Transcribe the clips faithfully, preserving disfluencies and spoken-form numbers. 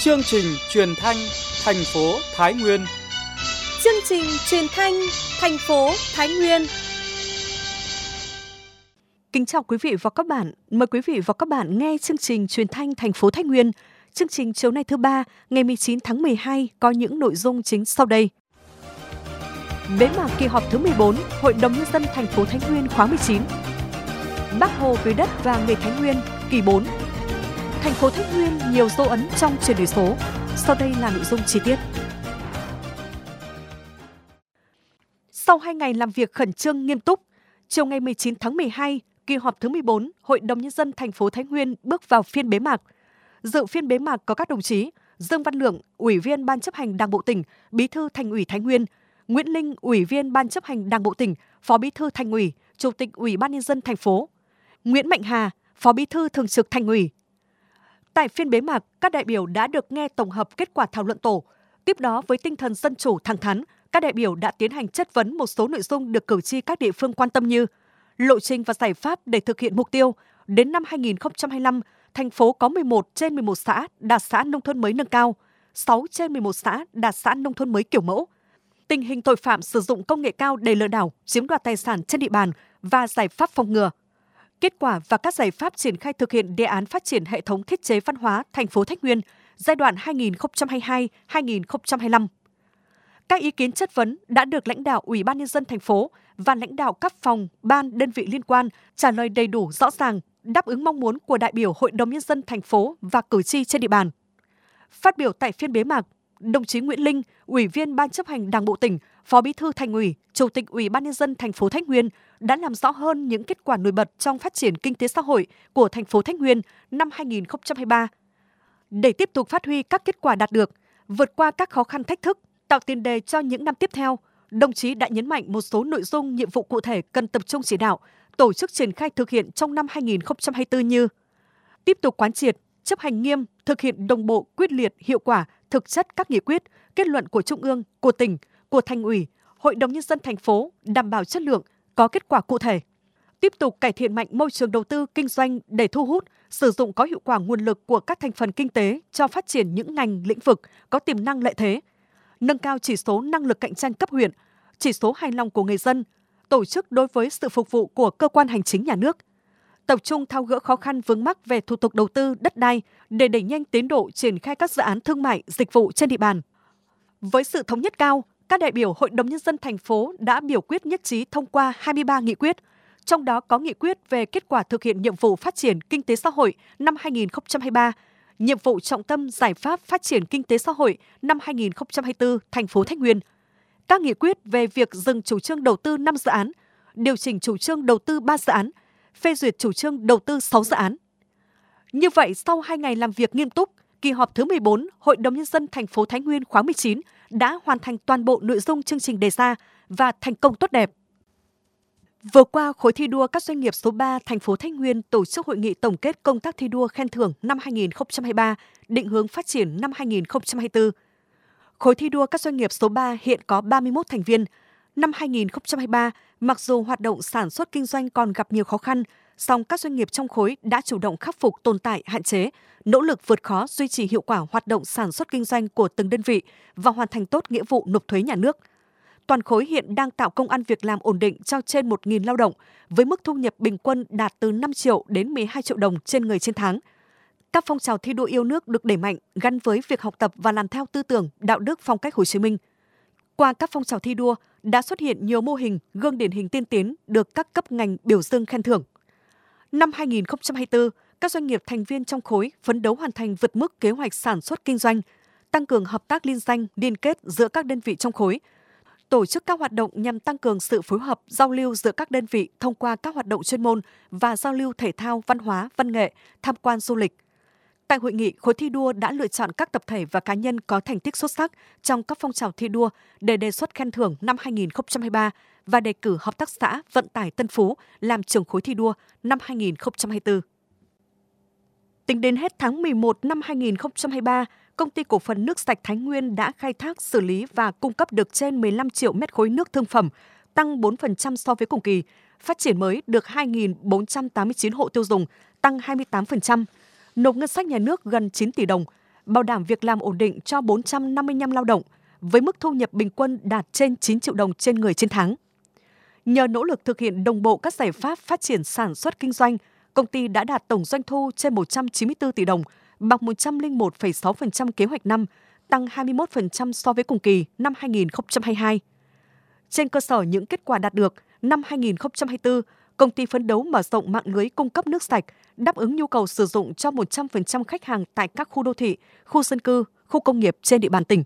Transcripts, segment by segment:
chương trình truyền thanh thành phố Thái Nguyên. Chương trình truyền thanh thành phố Thái Nguyên. Kính chào quý vị và các bạn. Mời quý vị và các bạn nghe chương trình truyền thanh thành phố Thái Nguyên. Chương trình chiều nay thứ ba, ngày mười chín tháng mười hai có những nội dung chính sau đây. Bế mạc kỳ họp thứ mười bốn, Hội đồng nhân dân thành phố Thái Nguyên khóa mười chín. Bác Hồ về đất và người Thái Nguyên kỳ bốn. Thành phố Thái Nguyên nhiều dấu ấn trong chuyển đổi số. Sau đây là nội dung chi tiết. Sau hai ngày làm việc khẩn trương nghiêm túc, chiều ngày mười chín tháng mười hai, kỳ họp thứ mười bốn, Hội đồng nhân dân thành phố Thái Nguyên bước vào phiên bế mạc. Dự phiên bế mạc có các đồng chí Dương Văn Lượng, Ủy viên Ban chấp hành Đảng bộ tỉnh, Bí thư Thành ủy Thái Nguyên; Nguyễn Linh, Ủy viên Ban chấp hành Đảng bộ tỉnh, Phó Bí thư Thành ủy, Chủ tịch Ủy ban nhân dân thành phố; Nguyễn Mạnh Hà, Phó Bí thư Thường trực Thành ủy. Tại phiên bế mạc, các đại biểu đã được nghe tổng hợp kết quả thảo luận tổ. Tiếp đó, với tinh thần dân chủ thẳng thắn, các đại biểu đã tiến hành chất vấn một số nội dung được cử tri các địa phương quan tâm như lộ trình và giải pháp để thực hiện mục tiêu đến năm hai nghìn không trăm hai mươi lăm, thành phố có mười một trên mười một xã đạt xã nông thôn mới nâng cao, sáu trên mười một xã đạt xã nông thôn mới kiểu mẫu. Tình hình tội phạm sử dụng công nghệ cao để lừa đảo, chiếm đoạt tài sản trên địa bàn và giải pháp phòng ngừa. Kết quả và các giải pháp triển khai thực hiện đề án phát triển hệ thống thiết chế văn hóa thành phố Thái Nguyên giai đoạn hai nghìn không trăm hai mươi hai đến hai nghìn không trăm hai mươi lăm. Các ý kiến chất vấn đã được lãnh đạo Ủy ban nhân dân thành phố và lãnh đạo các phòng, ban, đơn vị liên quan trả lời đầy đủ, rõ ràng, đáp ứng mong muốn của đại biểu Hội đồng nhân dân thành phố và cử tri trên địa bàn. Phát biểu tại phiên bế mạc, đồng chí Nguyễn Linh, Ủy viên Ban chấp hành Đảng bộ tỉnh, Phó Bí thư Thành ủy, Chủ tịch Ủy ban nhân dân thành phố Thái Nguyên đã làm rõ hơn những kết quả nổi bật trong phát triển kinh tế xã hội của thành phố Thái Nguyên năm hai nghìn không trăm hai mươi ba. Để tiếp tục phát huy các kết quả đạt được, vượt qua các khó khăn thách thức, tạo tiền đề cho những năm tiếp theo, đồng chí đã nhấn mạnh một số nội dung nhiệm vụ cụ thể cần tập trung chỉ đạo, tổ chức triển khai thực hiện trong năm hai nghìn không trăm hai mươi tư như tiếp tục quán triệt, chấp hành nghiêm, thực hiện đồng bộ, quyết liệt, hiệu quả, thực chất các nghị quyết, kết luận của Trung ương, của tỉnh, của Thành ủy, Hội đồng nhân dân thành phố, đảm bảo chất lượng, có kết quả cụ thể. Tiếp tục cải thiện mạnh môi trường đầu tư kinh doanh để thu hút, sử dụng có hiệu quả nguồn lực của các thành phần kinh tế cho phát triển những ngành lĩnh vực có tiềm năng lợi thế. Nâng cao chỉ số năng lực cạnh tranh cấp huyện, chỉ số hài lòng của người dân, tổ chức đối với sự phục vụ của cơ quan hành chính nhà nước. Tập trung tháo gỡ khó khăn vướng mắc về thủ tục đầu tư, đất đai để đẩy nhanh tiến độ triển khai các dự án thương mại, dịch vụ trên địa bàn. Với sự thống nhất cao, các đại biểu Hội đồng nhân dân thành phố đã biểu quyết nhất trí thông qua hai mươi ba nghị quyết, trong đó có nghị quyết về kết quả thực hiện nhiệm vụ phát triển kinh tế xã hội năm hai nghìn không trăm hai mươi ba, nhiệm vụ trọng tâm giải pháp phát triển kinh tế xã hội năm hai nghìn không trăm hai mươi tư thành phố Thái Nguyên. Các nghị quyết về việc dừng chủ trương đầu tư năm dự án, điều chỉnh chủ trương đầu tư ba dự án, phê duyệt chủ trương đầu tư sáu dự án. Như vậy, sau hai ngày làm việc nghiêm túc, kỳ họp thứ mười bốn Hội đồng nhân dân thành phố Thái Nguyên khóa mười chín đã hoàn thành toàn bộ nội dung chương trình đề ra và thành công tốt đẹp. Vừa qua, khối thi đua các doanh nghiệp số ba thành phố Thái Nguyên tổ chức hội nghị tổng kết công tác thi đua khen thưởng năm hai nghìn không trăm hai mươi ba, định hướng phát triển năm hai nghìn không trăm hai mươi tư. Khối thi đua các doanh nghiệp số ba hiện có ba mươi mốt thành viên. Năm hai nghìn không trăm hai mươi ba, mặc dù hoạt động sản xuất kinh doanh còn gặp nhiều khó khăn, song các doanh nghiệp trong khối đã chủ động khắc phục tồn tại hạn chế, nỗ lực vượt khó duy trì hiệu quả hoạt động sản xuất kinh doanh của từng đơn vị và hoàn thành tốt nghĩa vụ nộp thuế nhà nước. Toàn khối hiện đang tạo công ăn việc làm ổn định cho trên một nghìn lao động, với mức thu nhập bình quân đạt từ năm triệu đến mười hai triệu đồng trên người trên tháng. Các phong trào thi đua yêu nước được đẩy mạnh gắn với việc học tập và làm theo tư tưởng, đạo đức phong cách Hồ Chí Minh. Qua các phong trào thi đua đã xuất hiện nhiều mô hình, gương điển hình tiên tiến được các cấp ngành biểu dương khen thưởng. Năm hai nghìn không trăm hai mươi tư, các doanh nghiệp thành viên trong khối phấn đấu hoàn thành vượt mức kế hoạch sản xuất kinh doanh, tăng cường hợp tác liên danh, liên kết giữa các đơn vị trong khối, tổ chức các hoạt động nhằm tăng cường sự phối hợp, giao lưu giữa các đơn vị thông qua các hoạt động chuyên môn và giao lưu thể thao, văn hóa, văn nghệ, tham quan du lịch. Tại hội nghị, khối thi đua đã lựa chọn các tập thể và cá nhân có thành tích xuất sắc trong các phong trào thi đua để đề xuất khen thưởng năm hai nghìn không trăm hai mươi ba và đề cử hợp tác xã Vận tải Tân Phú làm trưởng khối thi đua năm hai nghìn không trăm hai mươi tư. Tính đến hết tháng mười một năm hai nghìn không trăm hai mươi ba, Công ty Cổ phần Nước sạch Thái Nguyên đã khai thác, xử lý và cung cấp được trên mười lăm triệu mét khối nước thương phẩm, tăng bốn phần trăm so với cùng kỳ. Phát triển mới được hai nghìn bốn trăm tám mươi chín hộ tiêu dùng, tăng hai mươi tám phần trăm. Nộp ngân sách nhà nước gần chín tỷ đồng. bảo đảm việc làm ổn định cho bốn trăm năm mươi lăm lao động, với mức thu nhập bình quân đạt trên chín triệu đồng trên người trên tháng. Nhờ nỗ lực thực hiện đồng bộ các giải pháp phát triển sản xuất kinh doanh, công ty đã đạt tổng doanh thu trên một trăm chín mươi tư tỷ đồng, bằng một trăm lẻ một phẩy sáu phần trăm kế hoạch năm, tăng hai mươi mốt phần trăm so với cùng kỳ năm hai nghìn không trăm hai mươi hai. Trên cơ sở những kết quả đạt được, năm hai nghìn không trăm hai mươi tư, công ty phấn đấu mở rộng mạng lưới cung cấp nước sạch, đáp ứng nhu cầu sử dụng cho một trăm phần trăm khách hàng tại các khu đô thị, khu dân cư, khu công nghiệp trên địa bàn tỉnh.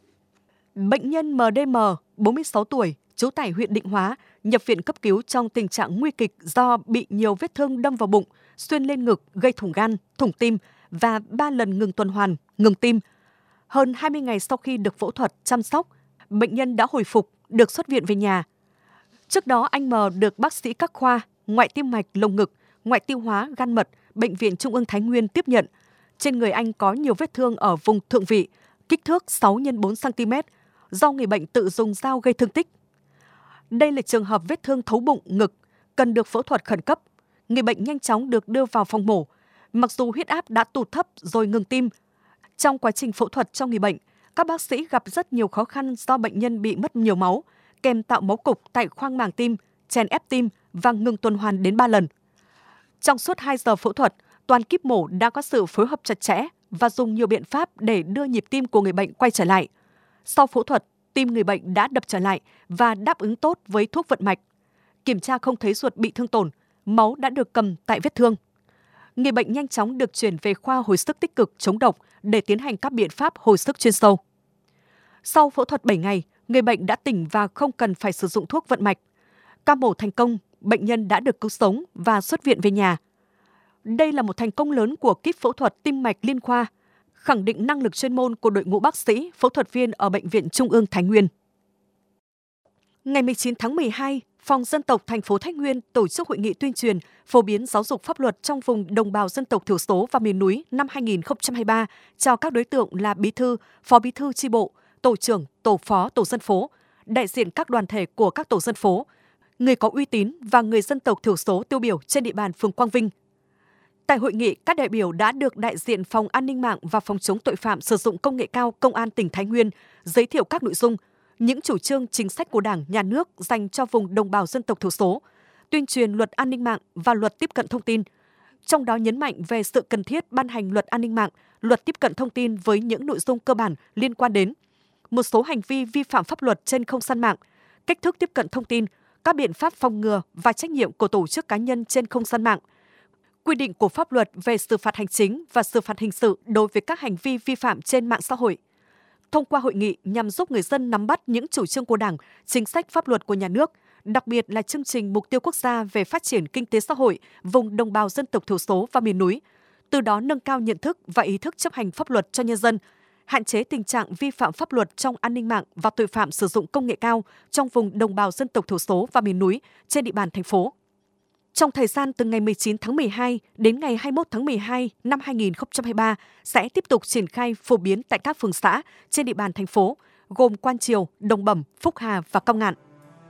Bệnh nhân em đê em, bốn mươi sáu tuổi, trú tại huyện Định Hóa, nhập viện cấp cứu trong tình trạng nguy kịch do bị nhiều vết thương đâm vào bụng, xuyên lên ngực, gây thủng gan, thủng tim và ba lần ngừng tuần hoàn, ngừng tim. Hơn hai mươi ngày sau khi được phẫu thuật, chăm sóc, bệnh nhân đã hồi phục, được xuất viện về nhà. Trước đó, anh M được bác sĩ các khoa, ngoại tim mạch, lồng ngực, ngoại tiêu hóa, gan mật, Bệnh viện Trung ương Thái Nguyên tiếp nhận. Trên người anh có nhiều vết thương ở vùng thượng vị, kích thước sáu nhân bốn xăng ti mét, do người bệnh tự dùng dao gây thương tích. Đây là trường hợp vết thương thấu bụng, ngực, cần được phẫu thuật khẩn cấp. Người bệnh nhanh chóng được đưa vào phòng mổ. Mặc dù huyết áp đã tụt thấp rồi ngừng tim, trong quá trình phẫu thuật cho người bệnh, các bác sĩ gặp rất nhiều khó khăn do bệnh nhân bị mất nhiều máu, kèm tạo máu cục tại khoang màng tim, chèn ép tim và ngừng tuần hoàn đến ba lần. Trong suốt hai giờ phẫu thuật, toàn kíp mổ đã có sự phối hợp chặt chẽ và dùng nhiều biện pháp để đưa nhịp tim của người bệnh quay trở lại. Sau phẫu thuật, tim người bệnh đã đập trở lại và đáp ứng tốt với thuốc vận mạch. Kiểm tra không thấy ruột bị thương tổn, máu đã được cầm tại vết thương. Người bệnh nhanh chóng được chuyển về khoa hồi sức tích cực chống độc để tiến hành các biện pháp hồi sức chuyên sâu. Sau phẫu thuật bảy ngày, người bệnh đã tỉnh và không cần phải sử dụng thuốc vận mạch. Ca mổ thành công, bệnh nhân đã được cứu sống và xuất viện về nhà. Đây là một thành công lớn của kíp phẫu thuật tim mạch liên khoa, khẳng định năng lực chuyên môn của đội ngũ bác sĩ, phẫu thuật viên ở Bệnh viện Trung ương Thái Nguyên. Ngày mười chín tháng mười hai, Phòng Dân tộc thành phố Thái Nguyên tổ chức hội nghị tuyên truyền, phổ biến giáo dục pháp luật trong vùng đồng bào dân tộc thiểu số và miền núi năm hai nghìn không trăm hai mươi ba cho các đối tượng là bí thư, phó bí thư chi bộ, tổ trưởng, tổ phó tổ dân phố, đại diện các đoàn thể của các tổ dân phố, người có uy tín và người dân tộc thiểu số tiêu biểu trên địa bàn phường Quang Vinh. Tại hội nghị, các đại biểu đã được đại diện Phòng An ninh mạng và Phòng chống tội phạm sử dụng công nghệ cao Công an tỉnh Thái Nguyên giới thiệu các nội dung, những chủ trương chính sách của Đảng, Nhà nước dành cho vùng đồng bào dân tộc thiểu số, tuyên truyền luật an ninh mạng và luật tiếp cận thông tin. Trong đó nhấn mạnh về sự cần thiết ban hành luật an ninh mạng, luật tiếp cận thông tin với những nội dung cơ bản liên quan đến một số hành vi vi phạm pháp luật trên không gian mạng, cách thức tiếp cận thông tin, các biện pháp phòng ngừa và trách nhiệm của tổ chức cá nhân trên không gian mạng, quy định của pháp luật về xử phạt hành chính và xử phạt hình sự đối với các hành vi vi phạm trên mạng xã hội. Thông qua hội nghị nhằm giúp người dân nắm bắt những chủ trương của Đảng, chính sách pháp luật của nhà nước, đặc biệt là chương trình mục tiêu quốc gia về phát triển kinh tế xã hội vùng đồng bào dân tộc thiểu số và miền núi, từ đó nâng cao nhận thức và ý thức chấp hành pháp luật cho nhân dân, hạn chế tình trạng vi phạm pháp luật trong an ninh mạng và tội phạm sử dụng công nghệ cao trong vùng đồng bào dân tộc thiểu số và miền núi trên địa bàn thành phố. Trong thời gian từ ngày mười chín tháng mười hai đến ngày hai mươi mốt tháng mười hai năm hai nghìn không trăm hai mươi ba sẽ tiếp tục triển khai phổ biến tại các phường xã trên địa bàn thành phố, gồm Quan Triều, Đồng Bẩm, Phúc Hà và Cao Ngạn.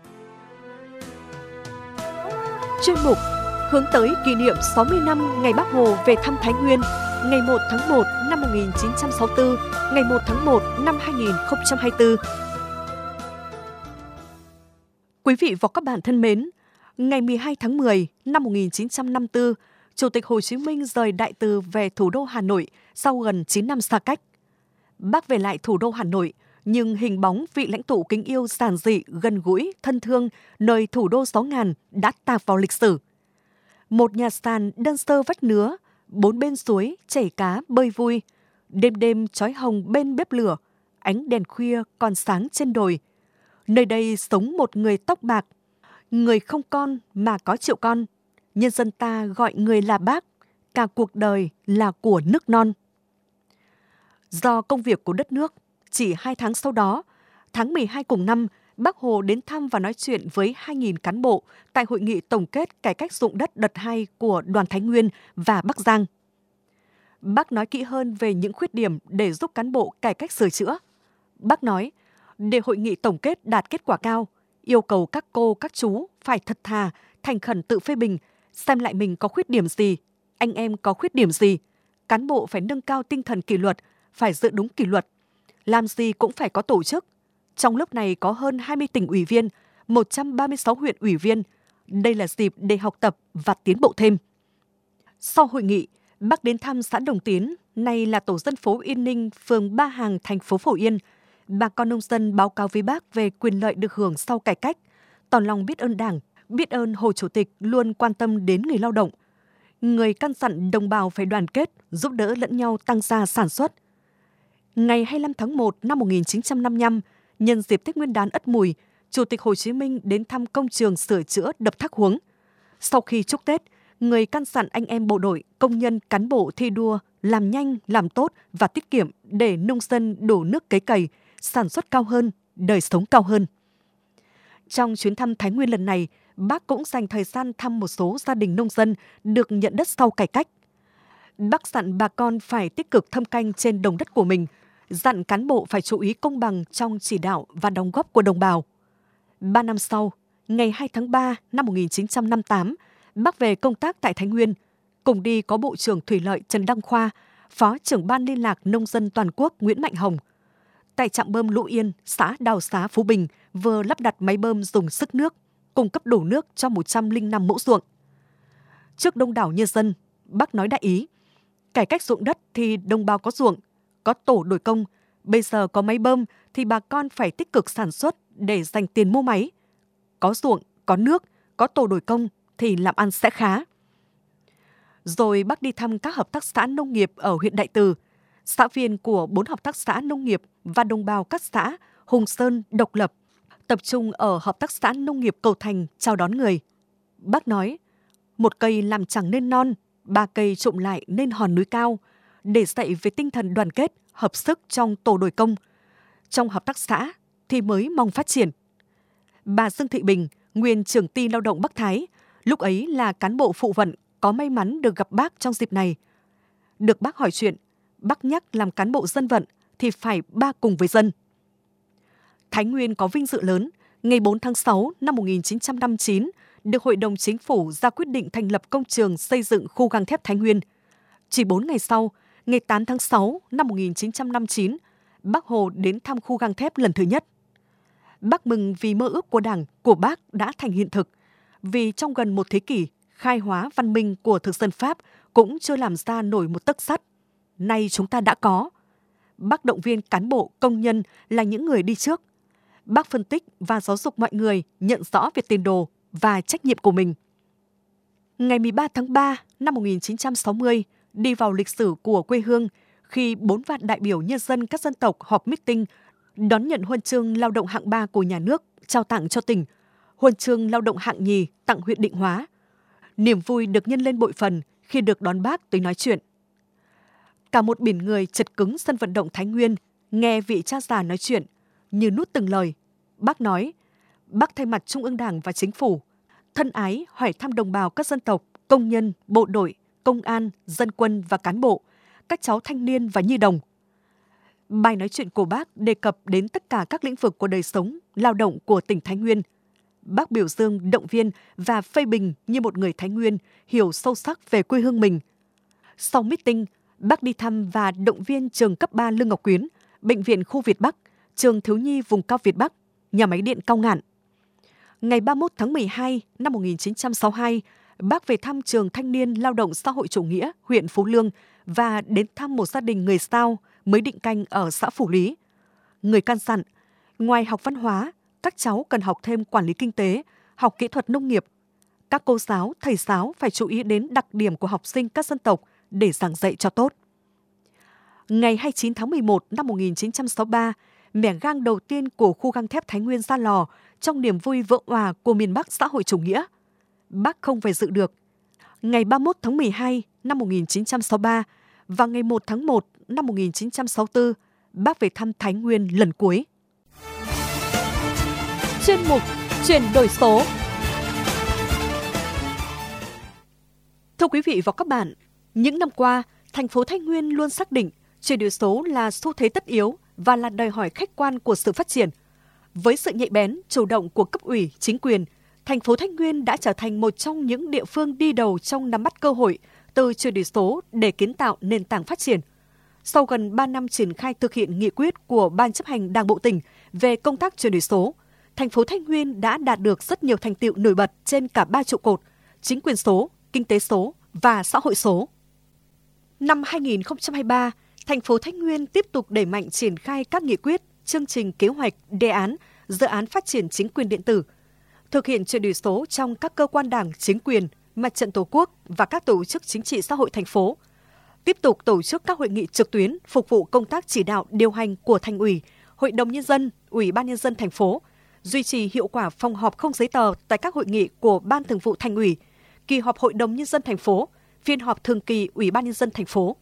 Chuyên mục hướng tới kỷ niệm sáu mươi năm ngày Bác Hồ về thăm Thái Nguyên, ngày một tháng một năm một nghìn chín trăm sáu mươi tư, ngày một tháng một năm hai nghìn không trăm hai mươi tư. Quý vị và các bạn thân mến, ngày mười hai tháng mười năm một nghìn chín trăm năm mươi tư, Chủ tịch Hồ Chí Minh rời Đại Từ về thủ đô Hà Nội sau gần chín năm xa cách. Bác về lại thủ đô Hà Nội, nhưng hình bóng vị lãnh tụ kính yêu giản dị, gần gũi, thân thương nơi thủ đô gió ngàn đã tạc vào lịch sử. Một nhà sàn đơn sơ vách nứa, bốn bên suối chảy cá bơi vui, đêm đêm chói hồng bên bếp lửa, ánh đèn khuya còn sáng trên đồi. Nơi đây sống một người tóc bạc, người không con mà có triệu con. Nhân dân ta gọi người là Bác, cả cuộc đời là của nước non. Do công việc của đất nước, chỉ hai tháng sau đó, tháng mười hai cùng năm, Bác Hồ đến thăm và nói chuyện với hai nghìn cán bộ tại hội nghị tổng kết cải cách dụng đất đợt hai của Đoàn Thái Nguyên và Bắc Giang. Bác nói kỹ hơn về những khuyết điểm để giúp cán bộ cải cách sửa chữa. Bác nói, để hội nghị tổng kết đạt kết quả cao, yêu cầu các cô, các chú phải thật thà, thành khẩn tự phê bình, xem lại mình có khuyết điểm gì, anh em có khuyết điểm gì. Cán bộ phải nâng cao tinh thần kỷ luật, phải giữ đúng kỷ luật. Làm gì cũng phải có tổ chức. Trong lúc này có hơn hai mươi tỉnh ủy viên, một trăm ba mươi sáu huyện ủy viên. Đây là dịp để học tập và tiến bộ thêm. Sau hội nghị, Bác đến thăm xã Đồng Tiến, nay là tổ dân phố Yên Ninh, phường Ba Hàng, thành phố Phổ Yên. Bà con nông dân báo cáo với Bác về quyền lợi được hưởng sau cải cách, tỏ lòng biết ơn Đảng, biết ơn Hồ Chủ tịch luôn quan tâm đến người lao động. Người căn dặn đồng bào phải đoàn kết, giúp đỡ lẫn nhau tăng gia sản xuất. Ngày hai mươi lăm tháng một năm một nghìn chín trăm năm mươi lăm, nhân dịp Tết Nguyên đán Ất Mùi, Chủ tịch Hồ Chí Minh đến thăm công trường sửa chữa đập Thác Huống. Sau khi chúc Tết, người căn dặn anh em bộ đội, công nhân, cán bộ thi đua làm nhanh, làm tốt và tiết kiệm để nông dân đổ nước cấy cày, sản xuất cao hơn, đời sống cao hơn. Trong chuyến thăm Thái Nguyên lần này, Bác cũng dành thời gian thăm một số gia đình nông dân được nhận đất sau cải cách. Bác dặn bà con phải tích cực thâm canh trên đồng đất của mình, dặn cán bộ phải chú ý công bằng trong chỉ đạo và đóng góp của đồng bào. Ba năm sau, ngày hai tháng ba năm một nghìn chín trăm năm mươi tám, Bác về công tác tại Thái Nguyên. Cùng đi có Bộ trưởng Thủy lợi Trần Đăng Khoa, Phó trưởng Ban Liên lạc Nông dân Toàn quốc Nguyễn Mạnh Hồng. Tại trạm bơm Lũ Yên, xã Đào Xá, Phú Bình vừa lắp đặt máy bơm dùng sức nước, cung cấp đủ nước cho một trăm lẻ năm mẫu ruộng. Trước đông đảo nhân dân, Bác nói đại ý, cải cách ruộng đất thì đồng bào có ruộng, có tổ đổi công, bây giờ có máy bơm thì bà con phải tích cực sản xuất để dành tiền mua máy. Có ruộng, có nước, có tổ đổi công thì làm ăn sẽ khá. Rồi Bác đi thăm các hợp tác xã nông nghiệp ở huyện Đại Từ, xã viên của bốn hợp tác xã nông nghiệp và đồng bào các xã Hùng Sơn, Độc Lập, tập trung ở hợp tác xã nông nghiệp Cầu Thành chào đón người. Bác nói, một cây làm chẳng nên non, ba cây trụm lại nên hòn núi cao, để dạy về tinh thần đoàn kết, hợp sức trong tổ đổi công. Trong hợp tác xã thì mới mong phát triển. Bà Dương Thị Bình, nguyên trưởng ty lao động Bắc Thái, lúc ấy là cán bộ phụ vận, có may mắn được gặp Bác trong dịp này. Được Bác hỏi chuyện, Bác nhắc làm cán bộ dân vận thì phải ba cùng với dân. Thái Nguyên có vinh dự lớn, ngày bốn tháng sáu năm một nghìn chín trăm năm mươi chín, được Hội đồng Chính phủ ra quyết định thành lập công trường xây dựng khu gang thép Thái Nguyên. Chỉ bốn ngày sau, ngày tám tháng sáu năm một nghìn chín trăm năm mươi chín, Bác Hồ đến thăm khu gang thép lần thứ nhất. Bác mừng vì mơ ước của Đảng, của Bác đã thành hiện thực, vì trong gần một thế kỷ, khai hóa văn minh của thực dân Pháp cũng chưa làm ra nổi một tấc sắt. Nay chúng ta đã có. Bác động viên cán bộ, công nhân là những người đi trước. Bác phân tích và giáo dục mọi người nhận rõ về tiền đồ và trách nhiệm của mình. Ngày mười ba tháng ba năm một nghìn chín trăm sáu mươi, đi vào lịch sử của quê hương khi bốn vạn đại biểu nhân dân các dân tộc họp meeting đón nhận huân chương lao động hạng ba của nhà nước trao tặng cho tỉnh, huân chương lao động hạng nhì tặng huyện Định Hóa. Niềm vui được nhân lên bội phần khi được đón Bác tới nói chuyện. Cả một biển người chật cứng sân vận động Thái Nguyên nghe vị cha già nói chuyện, như nuốt từng lời. Bác nói, Bác thay mặt Trung ương Đảng và Chính phủ, thân ái hỏi thăm đồng bào các dân tộc, công nhân, bộ đội, công an, dân quân và cán bộ, các cháu thanh niên và nhi đồng. Bài nói chuyện của Bác đề cập đến tất cả các lĩnh vực của đời sống, lao động của tỉnh Thái Nguyên. Bác biểu dương, động viên và phê bình như một người Thái Nguyên hiểu sâu sắc về quê hương mình. Sau meeting, Bác đi thăm và động viên trường cấp ba Lương Ngọc Quyến, Bệnh viện Khu Việt Bắc, trường thiếu nhi vùng cao Việt Bắc, nhà máy điện Cao Ngạn. Ngày ba mươi mốt tháng mười hai năm một nghìn chín trăm sáu mươi hai, Bác về thăm trường Thanh niên Lao động Xã hội Chủ nghĩa, huyện Phú Lương và đến thăm một gia đình người Dao mới định canh ở xã Phủ Lý. Người căn dặn, ngoài học văn hóa, các cháu cần học thêm quản lý kinh tế, học kỹ thuật nông nghiệp. Các cô giáo, thầy giáo phải chú ý đến đặc điểm của học sinh các dân tộc để giảng dạy cho tốt. Ngày hai mươi chín tháng mười một năm một nghìn chín trăm sáu mươi ba, mẻ gang đầu tiên của khu gang thép Thái Nguyên ra lò trong niềm vui vỡ òa của miền Bắc xã hội chủ nghĩa. Bác không về dự được. Ngày ba mươi mốt tháng mười hai năm một nghìn chín trăm sáu mươi ba và ngày một tháng một năm một nghìn chín trăm sáu mươi tư, Bác về thăm Thái Nguyên lần cuối. Chuyên mục Chuyển đổi số. Thưa quý vị và các bạn, những năm qua, thành phố Thái Nguyên luôn xác định chuyển đổi số là xu thế tất yếu và là đòi hỏi khách quan của sự phát triển. Với sự nhạy bén, chủ động của cấp ủy, chính quyền, thành phố Thái Nguyên đã trở thành một trong những địa phương đi đầu trong nắm bắt cơ hội từ chuyển đổi số để kiến tạo nền tảng phát triển. sau gần ba năm triển khai thực hiện nghị quyết của Ban chấp hành Đảng bộ tỉnh về công tác chuyển đổi số, thành phố Thái Nguyên đã đạt được rất nhiều thành tựu nổi bật trên cả ba trụ cột: chính quyền số, kinh tế số và xã hội số. Năm hai nghìn không trăm hai mươi ba, thành phố Thái Nguyên tiếp tục đẩy mạnh triển khai các nghị quyết, chương trình kế hoạch, đề án, dự án phát triển chính quyền điện tử, thực hiện chuyển đổi số trong các cơ quan đảng, chính quyền, Mặt trận Tổ quốc và các tổ chức chính trị xã hội thành phố. Tiếp tục tổ chức các hội nghị trực tuyến phục vụ công tác chỉ đạo điều hành của Thành ủy, Hội đồng Nhân dân, Ủy ban Nhân dân thành phố, duy trì hiệu quả phòng họp không giấy tờ tại các hội nghị của Ban Thường vụ Thành ủy, kỳ họp Hội đồng Nhân dân thành phố, phiên họp thường kỳ Ủy ban Nhân dân thành phố.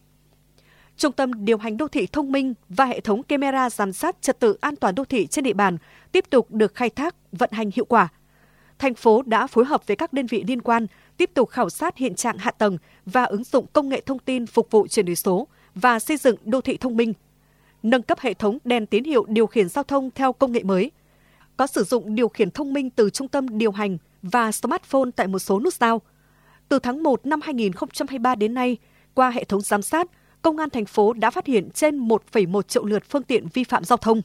Trung tâm điều hành đô thị thông minh và hệ thống camera giám sát trật tự an toàn đô thị trên địa bàn tiếp tục được khai thác, vận hành hiệu quả. Thành phố đã phối hợp với các đơn vị liên quan tiếp tục khảo sát hiện trạng hạ tầng và ứng dụng công nghệ thông tin phục vụ chuyển đổi số và xây dựng đô thị thông minh, nâng cấp hệ thống đèn tín hiệu điều khiển giao thông theo công nghệ mới, có sử dụng điều khiển thông minh từ trung tâm điều hành và smartphone tại một số nút giao. Từ tháng một năm hai nghìn không trăm hai mươi ba đến nay, qua hệ thống giám sát, Công an thành phố đã phát hiện trên một phẩy một triệu lượt phương tiện vi phạm giao thông.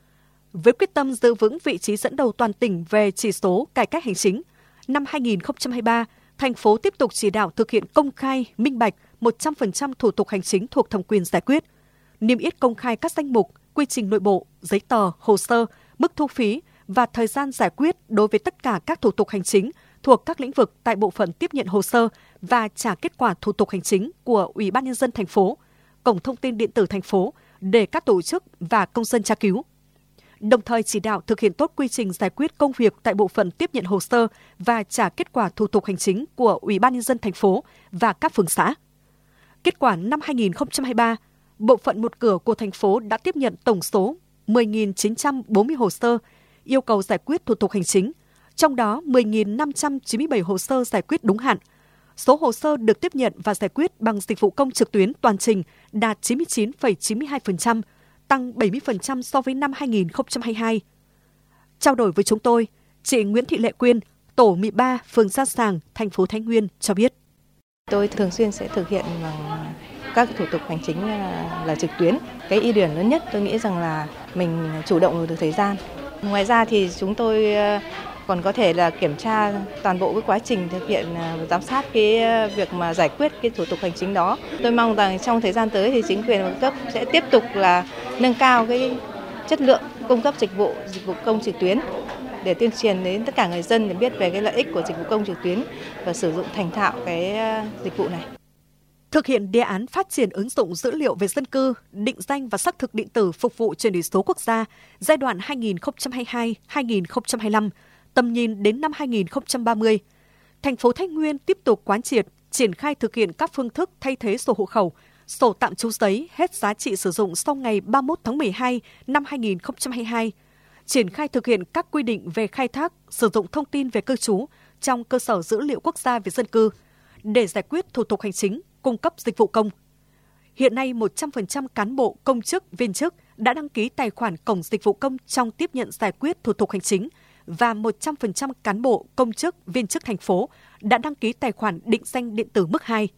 Với quyết tâm giữ vững vị trí dẫn đầu toàn tỉnh về chỉ số cải cách hành chính, năm hai nghìn không trăm hai mươi ba, thành phố tiếp tục chỉ đạo thực hiện công khai, minh bạch một trăm phần trăm thủ tục hành chính thuộc thẩm quyền giải quyết, niêm yết công khai các danh mục, quy trình nội bộ, giấy tờ, hồ sơ, mức thu phí và thời gian giải quyết đối với tất cả các thủ tục hành chính thuộc các lĩnh vực tại bộ phận tiếp nhận hồ sơ và trả kết quả thủ tục hành chính của Ủy ban Nhân dân thành phố, cổng thông tin điện tử thành phố để các tổ chức và công dân tra cứu. Đồng thời chỉ đạo thực hiện tốt quy trình giải quyết công việc tại bộ phận tiếp nhận hồ sơ và trả kết quả thủ tục hành chính của Ủy ban Nhân dân thành phố và các phường xã. Kết quả năm hai nghìn không trăm hai mươi ba, bộ phận một cửa của thành phố đã tiếp nhận tổng số mười nghìn chín trăm bốn mươi hồ sơ yêu cầu giải quyết thủ tục hành chính, trong đó mười nghìn năm trăm chín mươi bảy hồ sơ giải quyết đúng hạn. Số hồ sơ được tiếp nhận và giải quyết bằng dịch vụ công trực tuyến toàn trình đạt chín mươi chín phẩy chín mươi hai phần trăm, tăng bảy mươi phần trăm so với năm hai nghìn không trăm hai mươi hai. Trao đổi với chúng tôi, chị Nguyễn Thị Lệ Quyên, tổ mười ba, phường Gia Sàng, thành phố Thái Nguyên cho biết. Tôi thường xuyên sẽ thực hiện bằng các thủ tục hành chính là trực tuyến. Cái ưu điểm lớn nhất tôi nghĩ rằng là mình chủ động được thời gian. Ngoài ra thì chúng tôi còn có thể là kiểm tra toàn bộ cái quá trình thực hiện, giám sát cái việc mà giải quyết cái thủ tục hành chính đó. Tôi mong rằng trong thời gian tới thì chính quyền các cấp sẽ tiếp tục là nâng cao cái chất lượng cung cấp dịch vụ dịch vụ công trực tuyến để tuyên truyền đến tất cả người dân để biết về cái lợi ích của dịch vụ công trực tuyến và sử dụng thành thạo cái dịch vụ này. Thực hiện đề án phát triển ứng dụng dữ liệu về dân cư, định danh và xác thực điện tử phục vụ chuyển đổi số quốc gia giai đoạn hai nghìn không trăm hai mươi hai đến hai nghìn không trăm hai mươi lăm, tầm nhìn đến năm hai nghìn không trăm ba mươi. Thành phố Thái Nguyên tiếp tục quán triệt, triển khai thực hiện các phương thức thay thế sổ hộ khẩu, sổ tạm trú giấy hết giá trị sử dụng sau ngày ba mươi mốt tháng mười hai năm hai nghìn không trăm hai mươi hai, triển khai thực hiện các quy định về khai thác, sử dụng thông tin về cư trú trong cơ sở dữ liệu quốc gia về dân cư để giải quyết thủ tục hành chính, cung cấp dịch vụ công. Hiện nay, một trăm phần trăm cán bộ, công chức, viên chức đã đăng ký tài khoản cổng dịch vụ công trong tiếp nhận giải quyết thủ tục hành chính và một trăm phần trăm cán bộ, công chức, viên chức thành phố đã đăng ký tài khoản định danh điện tử mức hai.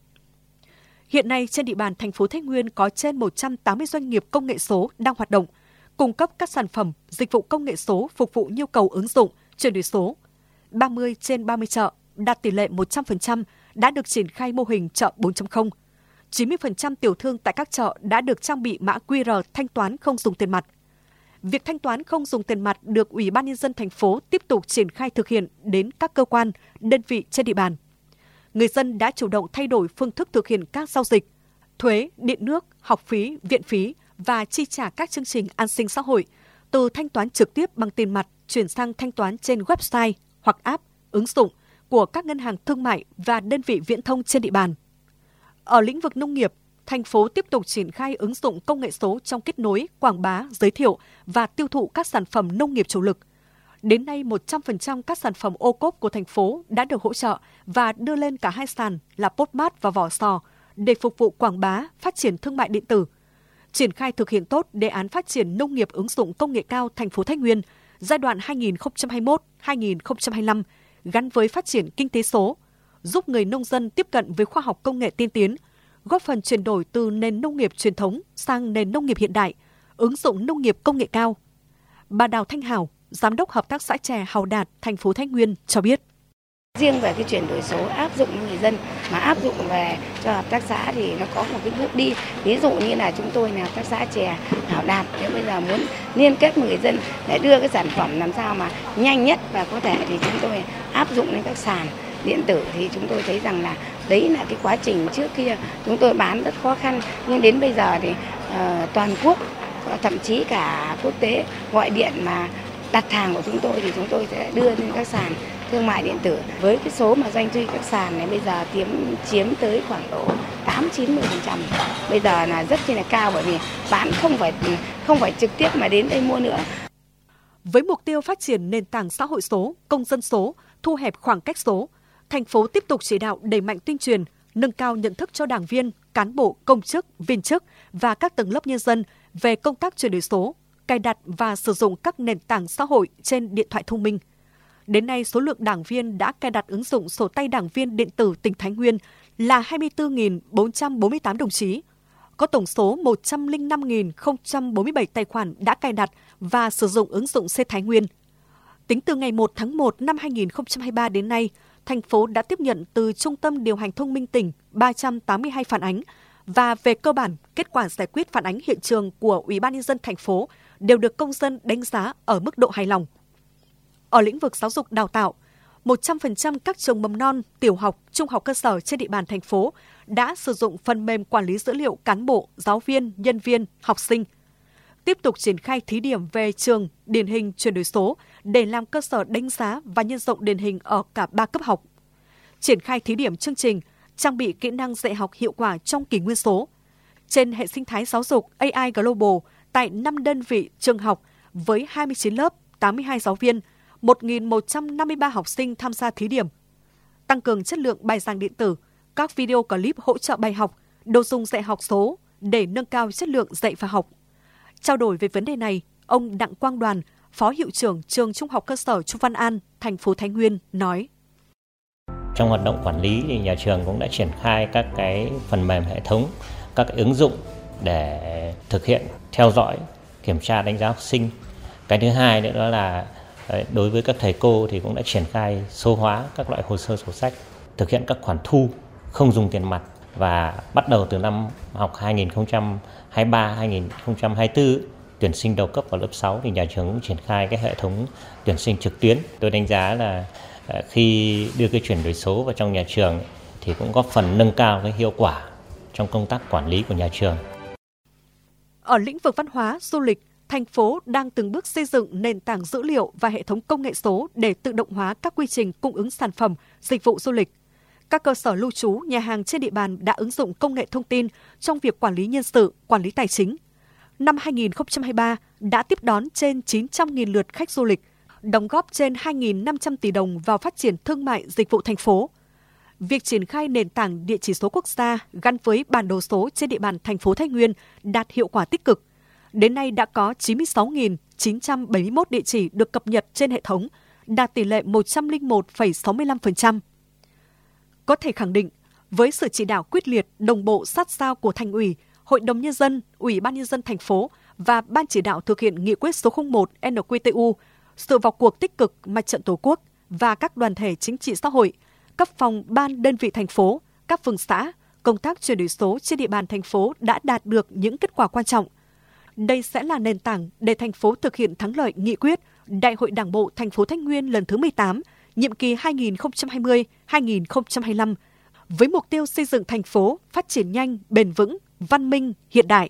Hiện nay, trên địa bàn thành phố Thái Nguyên có trên một trăm tám mươi doanh nghiệp công nghệ số đang hoạt động, cung cấp các sản phẩm, dịch vụ công nghệ số phục vụ nhu cầu ứng dụng, chuyển đổi số. ba mươi trên ba mươi chợ đạt tỷ lệ một trăm phần trăm đã được triển khai mô hình chợ bốn chấm không. chín mươi phần trăm tiểu thương tại các chợ đã được trang bị mã quy rờ thanh toán không dùng tiền mặt. Việc thanh toán không dùng tiền mặt được Ủy ban Nhân dân thành phố tiếp tục triển khai thực hiện đến các cơ quan, đơn vị trên địa bàn. Người dân đã chủ động thay đổi phương thức thực hiện các giao dịch, thuế, điện nước, học phí, viện phí và chi trả các chương trình an sinh xã hội, từ thanh toán trực tiếp bằng tiền mặt chuyển sang thanh toán trên website hoặc app, ứng dụng của các ngân hàng thương mại và đơn vị viễn thông trên địa bàn. Ở lĩnh vực nông nghiệp, thành phố tiếp tục triển khai ứng dụng công nghệ số trong kết nối, quảng bá, giới thiệu và tiêu thụ các sản phẩm nông nghiệp chủ lực. Đến nay, một trăm phần trăm các sản phẩm ô cốp của thành phố đã được hỗ trợ và đưa lên cả hai sàn là Postmart và Vỏ Sò để phục vụ quảng bá, phát triển thương mại điện tử. Triển khai thực hiện tốt đề án phát triển nông nghiệp ứng dụng công nghệ cao thành phố Thái Nguyên giai đoạn hai nghìn không trăm hai mươi mốt đến hai nghìn không trăm hai mươi lăm gắn với phát triển kinh tế số, giúp người nông dân tiếp cận với khoa học công nghệ tiên tiến, góp phần chuyển đổi từ nền nông nghiệp truyền thống sang nền nông nghiệp hiện đại, ứng dụng nông nghiệp công nghệ cao. Bà Đào Thanh Hảo, Giám đốc Hợp tác xã chè Hào Đạt, thành phố Thái Nguyên cho biết. Riêng về cái chuyển đổi số áp dụng với người dân mà áp dụng về cho hợp tác xã thì nó có một cái bước đi. Ví dụ như là chúng tôi là hợp tác xã chè Hào Đạt, nếu bây giờ muốn liên kết với người dân để đưa cái sản phẩm làm sao mà nhanh nhất và có thể thì chúng tôi áp dụng lên các sàn điện tử, thì chúng tôi thấy rằng là đấy là cái quá trình trước kia chúng tôi bán rất khó khăn, nhưng đến bây giờ thì uh, toàn quốc, thậm chí cả quốc tế gọi điện mà đặt hàng của chúng tôi thì chúng tôi sẽ đưa lên các sàn thương mại điện tử. Với cái số mà doanh thu các sàn này bây giờ chiếm chiếm tới khoảng độ tám chín mươi phần trăm. Bây giờ là rất là cao, bởi vì bạn không phải không phải trực tiếp mà đến đây mua nữa. Với mục tiêu phát triển nền tảng xã hội số, công dân số, thu hẹp khoảng cách số, thành phố tiếp tục chỉ đạo đẩy mạnh tuyên truyền, nâng cao nhận thức cho đảng viên, cán bộ, công chức, viên chức và các tầng lớp nhân dân về công tác chuyển đổi số, cài đặt và sử dụng các nền tảng xã hội trên điện thoại thông minh. Đến nay, số lượng đảng viên đã cài đặt ứng dụng sổ tay đảng viên điện tử tỉnh Thái Nguyên là hai mươi tư nghìn bốn trăm bốn mươi tám đồng chí. Có tổng số một trăm lẻ năm nghìn không trăm bốn mươi bảy tài khoản đã cài đặt và sử dụng ứng dụng C Thái Nguyên. Tính từ ngày một tháng một năm hai nghìn không trăm hai mươi ba đến nay, thành phố đã tiếp nhận từ Trung tâm Điều hành Thông minh tỉnh ba trăm tám mươi hai phản ánh, và về cơ bản, kết quả giải quyết phản ánh hiện trường của Ủy ban nhân dân thành phố đều được công dân đánh giá ở mức độ hài lòng. Ở lĩnh vực giáo dục đào tạo, một trăm phần trăm các trường mầm non, tiểu học, trung học cơ sở trên địa bàn thành phố đã sử dụng phần mềm quản lý dữ liệu cán bộ, giáo viên, nhân viên, học sinh. Tiếp tục triển khai thí điểm về trường điển hình chuyển đổi số để làm cơ sở đánh giá và nhân rộng điển hình ở cả ba cấp học. Triển khai thí điểm chương trình trang bị kỹ năng dạy học hiệu quả trong kỷ nguyên số. Trên hệ sinh thái giáo dục a i Global tại năm đơn vị trường học với hai mươi chín lớp, tám mươi hai giáo viên, một nghìn một trăm năm mươi ba học sinh tham gia thí điểm. Tăng cường chất lượng bài giảng điện tử, các video clip hỗ trợ bài học, đồ dùng dạy học số để nâng cao chất lượng dạy và học. Trao đổi về vấn đề này, ông Đặng Quang Đoàn, Phó Hiệu trưởng Trường Trung học cơ sở Chu Văn An, thành phố Thái Nguyên nói. Trong hoạt động quản lý thì nhà trường cũng đã triển khai các cái phần mềm hệ thống, các cái ứng dụng để thực hiện theo dõi, kiểm tra đánh giá học sinh. Cái thứ hai nữa đó là đối với các thầy cô thì cũng đã triển khai số hóa các loại hồ sơ sổ sách, thực hiện các khoản thu không dùng tiền mặt, và bắt đầu từ năm học hai nghìn không trăm hai mươi ba hai nghìn không trăm hai mươi tư tuyển sinh đầu cấp vào lớp sáu thì nhà trường cũng triển khai cái hệ thống tuyển sinh trực tuyến. Tôi đánh giá là khi đưa cái chuyển đổi số vào trong nhà trường thì cũng góp phần nâng cao cái hiệu quả trong công tác quản lý của nhà trường. Ở lĩnh vực văn hóa, du lịch, thành phố đang từng bước xây dựng nền tảng dữ liệu và hệ thống công nghệ số để tự động hóa các quy trình cung ứng sản phẩm, dịch vụ du lịch. Các cơ sở lưu trú, nhà hàng trên địa bàn đã ứng dụng công nghệ thông tin trong việc quản lý nhân sự, quản lý tài chính. Năm hai nghìn không trăm hai mươi ba đã tiếp đón trên chín trăm nghìn lượt khách du lịch, đóng góp trên hai nghìn năm trăm tỷ đồng vào phát triển thương mại dịch vụ thành phố. Việc triển khai nền tảng địa chỉ số quốc gia gắn với bản đồ số trên địa bàn thành phố Thái Nguyên đạt hiệu quả tích cực. Đến nay đã có chín mươi sáu nghìn chín trăm bảy mươi mốt địa chỉ được cập nhật trên hệ thống, đạt tỷ lệ một trăm lẻ một phẩy sáu mươi lăm phần trăm. Có thể khẳng định, với sự chỉ đạo quyết liệt, đồng bộ sát sao của Thành ủy, Hội đồng Nhân dân, Ủy ban Nhân dân thành phố và Ban chỉ đạo thực hiện nghị quyết số không một N Q T U, sự vào cuộc tích cực Mặt trận Tổ quốc và các đoàn thể chính trị xã hội, cấp phòng ban đơn vị thành phố, các phường xã, công tác chuyển đổi số trên địa bàn thành phố đã đạt được những kết quả quan trọng. Đây sẽ là nền tảng để thành phố thực hiện thắng lợi nghị quyết Đại hội Đảng bộ thành phố Thái Nguyên lần thứ mười tám, nhiệm kỳ hai nghìn không trăm hai mươi đến hai nghìn không trăm hai mươi lăm, với mục tiêu xây dựng thành phố phát triển nhanh, bền vững, văn minh, hiện đại.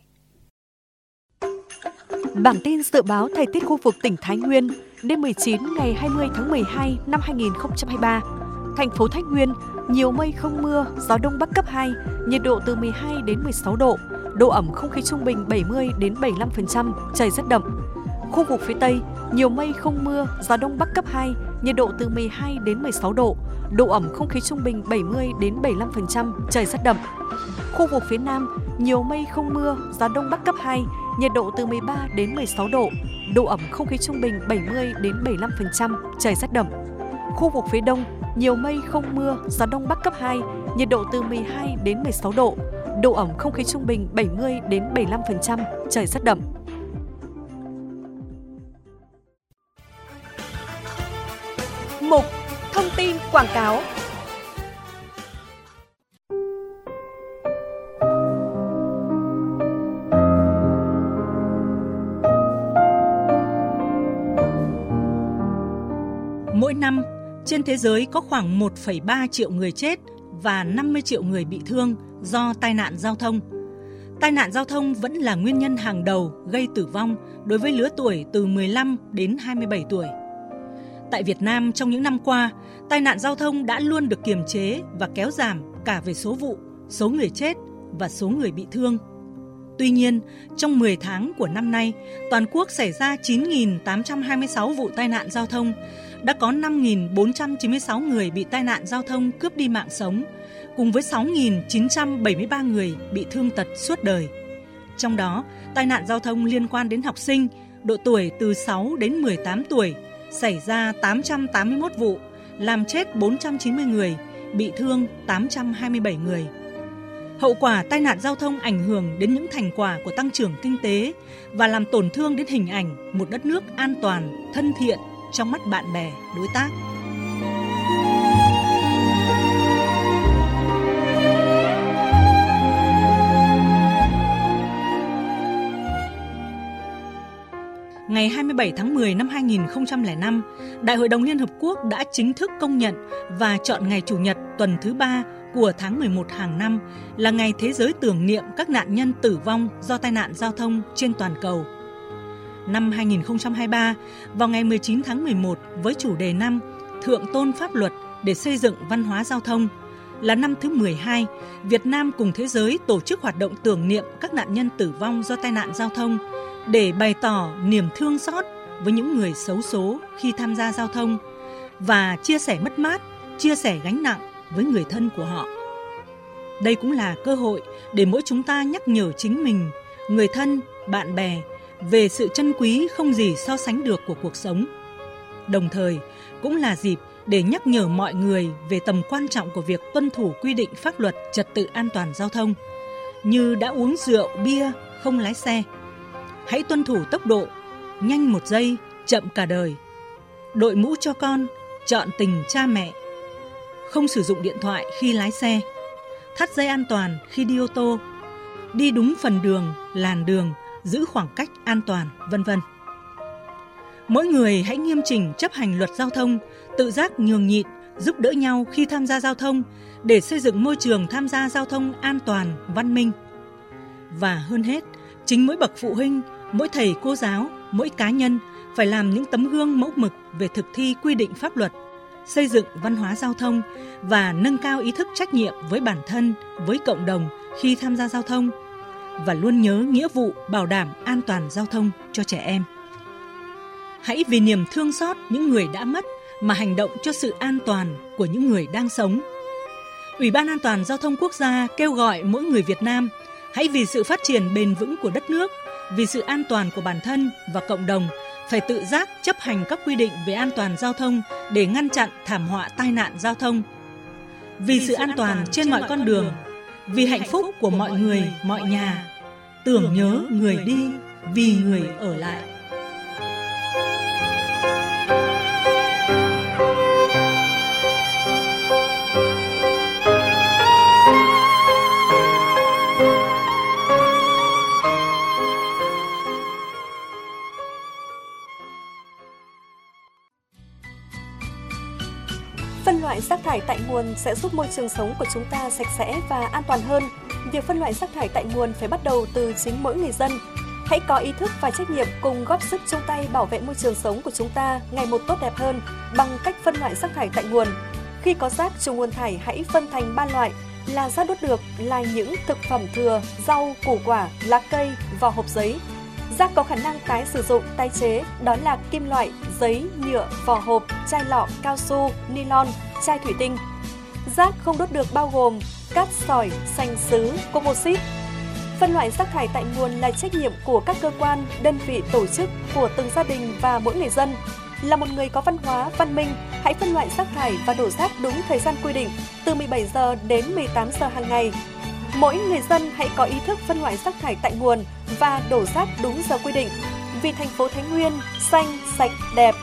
Bản tin dự báo thời tiết khu vực tỉnh Thái Nguyên đêm mười chín ngày hai mươi tháng mười hai năm hai nghìn không trăm hai mươi ba. Thành phố Thái Nguyên nhiều mây không mưa, gió đông bắc cấp hai, nhiệt độ từ mười hai đến mười sáu độ, độ ẩm không khí trung bình bảy mươi đến bảy mươi lăm phần trăm, trời rét đậm. Khu vực phía Tây nhiều mây không mưa, gió đông bắc cấp hai, nhiệt độ từ mười hai đến mười sáu độ, độ ẩm không khí trung bình bảy mươi đến bảy mươi lăm phần trăm, trời rét đậm. Khu vực phía Nam nhiều mây không mưa, gió đông bắc cấp hai, nhiệt độ từ mười ba đến mười sáu độ, độ ẩm không khí trung bình bảy mươi đến bảy mươi lăm phần trăm, trời rét đậm. Khu vực phía Đông nhiều mây không mưa, gió đông bắc cấp hai, nhiệt độ từ mười hai đến mười sáu độ, độ ẩm không khí trung bình bảy mươi đến bảy mươi lăm phần trăm, trời rất đậm. Mục Thông tin quảng cáo. Mỗi năm, trên thế giới có khoảng một phẩy ba triệu người chết và năm mươi triệu người bị thương do tai nạn giao thông. Tai nạn giao thông vẫn là nguyên nhân hàng đầu gây tử vong đối với lứa tuổi từ mười lăm đến hai mươi bảy tuổi. Tại Việt Nam trong những năm qua, tai nạn giao thông đã luôn được kiềm chế và kéo giảm cả về số vụ, số người chết và số người bị thương. Tuy nhiên, trong mười tháng của năm nay, toàn quốc xảy ra chín nghìn tám trăm hai mươi sáu vụ tai nạn giao thông, đã có năm nghìn bốn trăm chín mươi sáu người bị tai nạn giao thông cướp đi mạng sống, cùng với sáu nghìn chín trăm bảy mươi ba người bị thương tật suốt đời. Trong đó, tai nạn giao thông liên quan đến học sinh, độ tuổi từ sáu đến mười tám tuổi, xảy ra tám trăm tám mươi mốt vụ, làm chết bốn trăm chín mươi người, bị thương tám trăm hai mươi bảy người. Hậu quả tai nạn giao thông ảnh hưởng đến những thành quả của tăng trưởng kinh tế và làm tổn thương đến hình ảnh một đất nước an toàn, thân thiện trong mắt bạn bè, đối tác. Ngày hai mươi bảy tháng mười năm hai nghìn không trăm lẻ năm, Đại hội đồng Liên Hợp Quốc đã chính thức công nhận và chọn ngày Chủ nhật tuần thứ ba của tháng mười một hàng năm là ngày thế giới tưởng niệm các nạn nhân tử vong do tai nạn giao thông trên toàn cầu. Năm hai nghìn không trăm hai mươi ba, vào ngày mười chín tháng mười một với chủ đề năm Thượng tôn pháp luật để xây dựng văn hóa giao thông, là năm thứ mười hai, Việt Nam cùng thế giới tổ chức hoạt động tưởng niệm các nạn nhân tử vong do tai nạn giao thông để bày tỏ niềm thương xót với những người xấu số khi tham gia giao thông và chia sẻ mất mát, chia sẻ gánh nặng với người thân của họ. Đây cũng là cơ hội để mỗi chúng ta nhắc nhở chính mình, người thân, bạn bè về sự trân quý không gì so sánh được của cuộc sống. Đồng thời, cũng là dịp để nhắc nhở mọi người về tầm quan trọng của việc tuân thủ quy định pháp luật trật tự an toàn giao thông, như đã uống rượu, bia, không lái xe. Hãy tuân thủ tốc độ, nhanh một giây, chậm cả đời. Đội mũ cho con, chọn tình cha mẹ. Không sử dụng điện thoại khi lái xe. Thắt dây an toàn khi đi ô tô. Đi đúng phần đường, làn đường, giữ khoảng cách an toàn, vân vân. Mỗi người hãy nghiêm chỉnh chấp hành luật giao thông, tự giác nhường nhịn, giúp đỡ nhau khi tham gia giao thông để xây dựng môi trường tham gia giao thông an toàn, văn minh. Và hơn hết, chính mỗi bậc phụ huynh, mỗi thầy cô giáo, mỗi cá nhân phải làm những tấm gương mẫu mực về thực thi quy định pháp luật, xây dựng văn hóa giao thông và nâng cao ý thức trách nhiệm với bản thân, với cộng đồng khi tham gia giao thông, và luôn nhớ nghĩa vụ bảo đảm an toàn giao thông cho trẻ em. Hãy vì niềm thương xót những người đã mất mà hành động cho sự an toàn của những người đang sống. Ủy ban An toàn Giao thông Quốc gia kêu gọi mỗi người Việt Nam hãy vì sự phát triển bền vững của đất nước, vì sự an toàn của bản thân và cộng đồng, phải tự giác chấp hành các quy định về an toàn giao thông để ngăn chặn thảm họa tai nạn giao thông. Vì, vì sự an toàn, toàn trên mọi con đường, vì hạnh phúc của mọi người, mọi nhà, tưởng nhớ người đi, vì người ở lại. Phân loại rác thải tại nguồn sẽ giúp môi trường sống của chúng ta sạch sẽ và an toàn hơn. Việc phân loại rác thải tại nguồn phải bắt đầu từ chính mỗi người dân. Hãy có ý thức và trách nhiệm cùng góp sức chung tay bảo vệ môi trường sống của chúng ta ngày một tốt đẹp hơn bằng cách phân loại rác thải tại nguồn. Khi có rác trùng nguồn thải, hãy phân thành ba loại là rác đốt được, là những thực phẩm thừa, rau, củ quả, lá cây, vỏ hộp giấy. Rác có khả năng tái sử dụng, tái chế, đó là kim loại, giấy, nhựa, vỏ hộp, chai lọ, cao su, nylon, chai thủy tinh. Rác không đốt được bao gồm cát sỏi, sành sứ, composite. Phân loại rác thải tại nguồn là trách nhiệm của các cơ quan, đơn vị, tổ chức, của từng gia đình và mỗi người dân. Là một người có văn hóa, văn minh, hãy phân loại rác thải và đổ rác đúng thời gian quy định, từ mười bảy giờ đến mười tám giờ hàng ngày. Mỗi người dân hãy có ý thức phân loại rác thải tại nguồn và đổ rác đúng giờ quy định. Vì thành phố Thái Nguyên xanh, sạch, đẹp.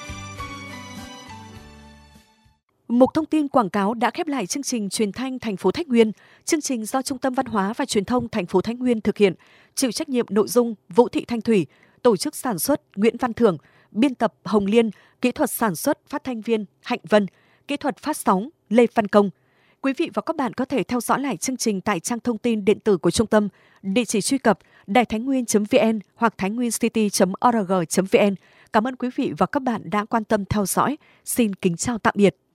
Mục thông tin quảng cáo đã khép lại chương trình truyền thanh thành phố Thái Nguyên. Chương trình do Trung tâm Văn hóa và Truyền thông thành phố Thái Nguyên thực hiện, chịu trách nhiệm nội dung Vũ Thị Thanh Thủy, tổ chức sản xuất Nguyễn Văn Thưởng, biên tập Hồng Liên, kỹ thuật sản xuất phát thanh viên Hạnh Vân, kỹ thuật phát sóng Lê Văn Công. Quý vị và các bạn có thể theo dõi lại chương trình tại trang thông tin điện tử của trung tâm, địa chỉ truy cập đài thái nguyên chấm vn hoặc thái nguyên city chấm org chấm vn. Cảm ơn quý vị và các bạn đã quan tâm theo dõi. Xin kính chào tạm biệt.